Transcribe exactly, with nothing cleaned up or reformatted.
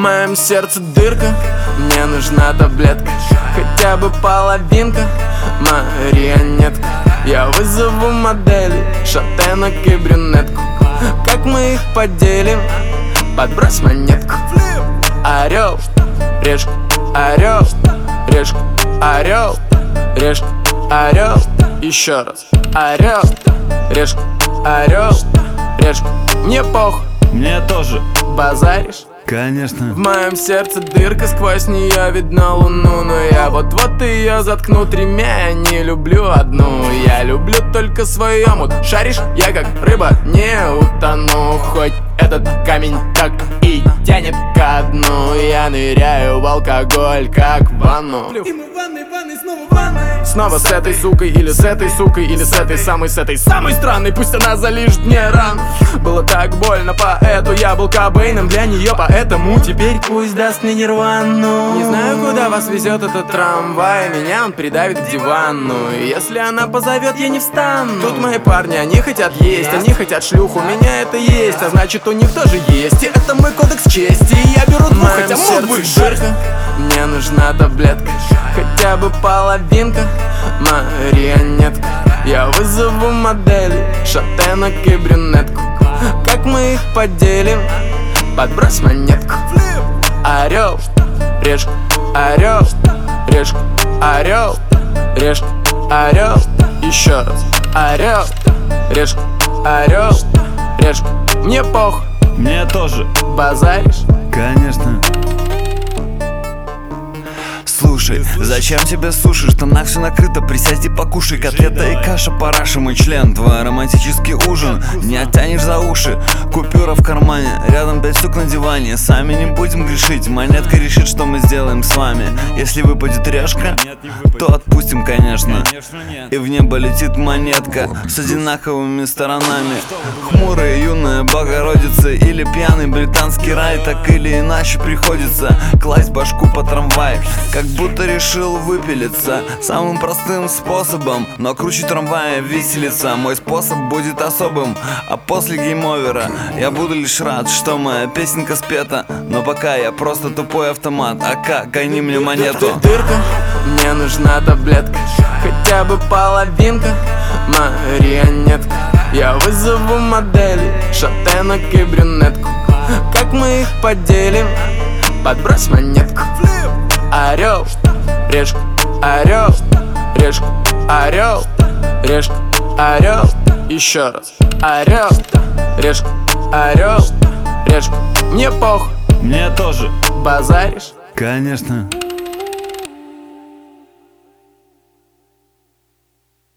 моем сердце дырка, мне нужна таблетка, хотя бы половинка, марионетка. Я вызову моделей, шатенок и брюнетку. Как мы их поделим? Подбрось монетку. Орел, решка, орел, решка, орел, решка, орел. Еще раз. Орел, решка, орел, решка. Мне похуй. Мне тоже. Базаришь? Конечно. В моем сердце дырка, сквозь нее видно луну. Но я вот-вот ее заткну тремя. Я не люблю одну, я люблю только свою омут. Шаришь? Я как рыба не утону. Хоть этот камень так и тянет ко дну. Я ныряю в алкоголь, как в ванну. И мы в ванной, ванной, снова в ванной. Снова с этой сукой, или с этой сукой, или с этой самой, с этой самой странной. Пусть она залижет мне рану. Было так больно, поэту я был Кобейном для нее, поэтому теперь пусть даст мне нирвану. Не знаю, куда вас везет этот трамвай, меня он придавит к дивану. И если она позовет, я не встану. Тут мои парни, они хотят есть, они хотят шлюху, у меня это есть, а значит у них тоже есть. И это мой кодекс чести, и я беру двух, хотя мог бы дырка. Мне нужна таблетка, хотя бы половинка, марионетка. Я вызову моделей, шатенок и брюнетку. Как мы их поделим? Подбрось монетку. Орел, решка, орел, решка, орел, решка, орел. Еще раз. Орел, решка, орел, решка. Мне похуй. Мне тоже. Базаришь? Конечно. Слушай, зачем тебе суши? Штанах все накрыто, присядь и покушай. Котлета и каша, параша, мой член. Твой романтический ужин, не оттянешь за уши. Купюра в кармане, рядом пять штук на диване. Сами не будем грешить, монетка решит, что мы сделаем с вами. Если выпадет решка, то отпустим, конечно. И в небо летит монетка с одинаковыми сторонами. Хмурая юная Богородица или пьяный британский рай. Так или иначе приходится класть башку по трамвай. Как будто решил выпилиться самым простым способом, но круче трамвая виселица. Мой способ будет особым, а после гейм-овера я буду лишь рад, что моя песенка спета. Но пока я просто тупой автомат. Ака, гони мне монету. Дырка, мне нужна таблетка, хотя бы половинка, марионетка. Я вызову моделей, шатенок и брюнетку. Как мы их поделим? Подбрось монетку. Орел, решка, орел, решка, орел, решка, орел. Еще раз. Орел, решка, орел, решка. Мне похуй. Мне тоже. Базаришь? Конечно.